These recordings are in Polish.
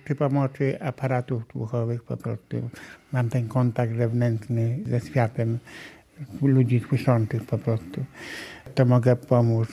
przy pomocy aparatów słuchowych po prostu mam ten kontakt wewnętrzny ze światem ludzi słyszących po prostu. To mogę pomóc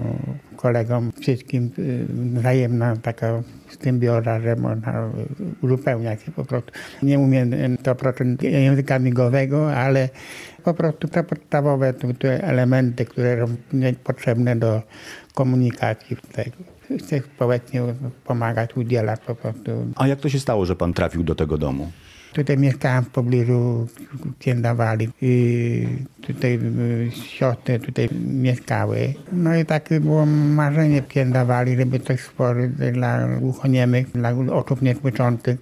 kolegom, wszystkim wzajemna taka symbiora, że można uzupełniać się po prostu. Nie umiem 100% języka migowego, ale po prostu te podstawowe te elementy, które są potrzebne do komunikacji tego. Chcę społecznie pomagać, udzielać po prostu. A jak to się stało, że pan trafił do tego domu? Tutaj mieszkałem w pobliżu księdza Wali i tutaj siostry tutaj mieszkały. No i takie było marzenie księdza Wali, żeby coś stworzyć dla głuchoniemych, dla osób niesłyszących.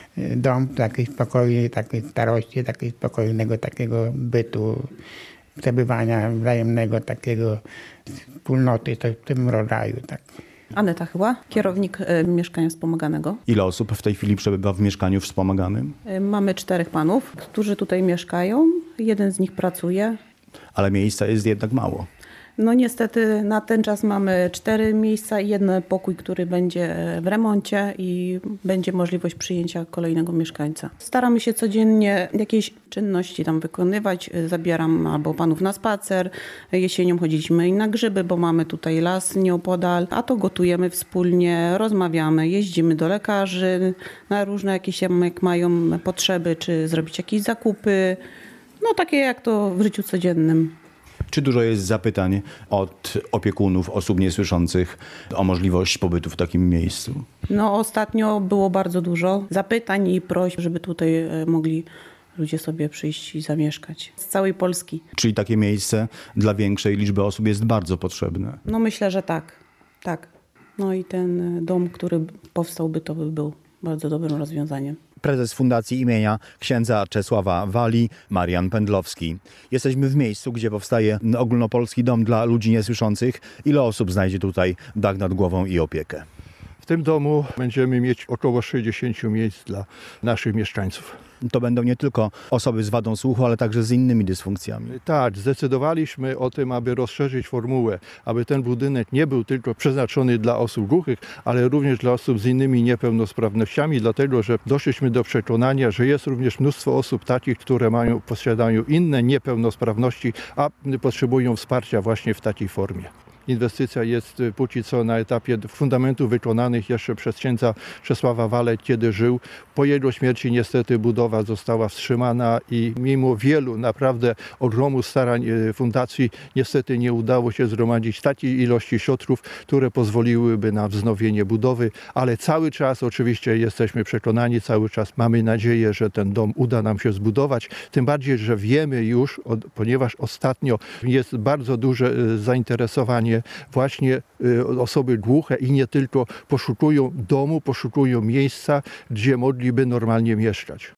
Dom takiej spokojnej, takiej starości, takiego spokojnego takiego bytu, przebywania wzajemnego, takiego wspólnoty, coś w tym rodzaju. Tak. Aneta chyba, kierownik mieszkania wspomaganego. Ile osób w tej chwili przebywa w mieszkaniu wspomaganym? Mamy 4 panów, którzy tutaj mieszkają. Jeden z nich pracuje. Ale miejsca jest jednak mało. No niestety na ten czas mamy 4 miejsca i jeden pokój, który będzie w remoncie i będzie możliwość przyjęcia kolejnego mieszkańca. Staramy się codziennie jakieś czynności tam wykonywać. Zabieram albo panów na spacer. Jesienią chodziliśmy i na grzyby, bo mamy tutaj las nieopodal. A to gotujemy wspólnie, rozmawiamy, jeździmy do lekarzy na różne jakieś jak mają potrzeby, czy zrobić jakieś zakupy. No takie jak to w życiu codziennym. Czy dużo jest zapytań od opiekunów, osób niesłyszących o możliwość pobytu w takim miejscu? No ostatnio było bardzo dużo zapytań i prośb, żeby tutaj mogli ludzie sobie przyjść i zamieszkać. Z całej Polski. Czyli takie miejsce dla większej liczby osób jest bardzo potrzebne? No myślę, że tak. Tak. No i ten dom, który powstałby, to by był bardzo dobrym rozwiązaniem. Prezes Fundacji imienia księdza Czesława Wali, Marian Pędlowski. Jesteśmy w miejscu, gdzie powstaje ogólnopolski dom dla ludzi niesłyszących. Ile osób znajdzie tutaj dach nad głową i opiekę? W tym domu będziemy mieć około 60 miejsc dla naszych mieszkańców. To będą nie tylko osoby z wadą słuchu, ale także z innymi dysfunkcjami. Tak, zdecydowaliśmy o tym, aby rozszerzyć formułę, aby ten budynek nie był tylko przeznaczony dla osób głuchych, ale również dla osób z innymi niepełnosprawnościami, dlatego że doszliśmy do przekonania, że jest również mnóstwo osób takich, które posiadają inne niepełnosprawności, a potrzebują wsparcia właśnie w takiej formie. Inwestycja jest póki co na etapie fundamentów wykonanych jeszcze przez księdza Czesława Walę, kiedy żył. Po jego śmierci niestety budowa została wstrzymana i mimo wielu naprawdę ogromu starań fundacji niestety nie udało się zgromadzić takiej ilości środków, które pozwoliłyby na wznowienie budowy, ale cały czas oczywiście jesteśmy przekonani, cały czas mamy nadzieję, że ten dom uda nam się zbudować. Tym bardziej, że wiemy już, ponieważ ostatnio jest bardzo duże zainteresowanie właśnie osoby głuche i nie tylko poszukują domu, poszukują miejsca, gdzie mogliby normalnie mieszkać.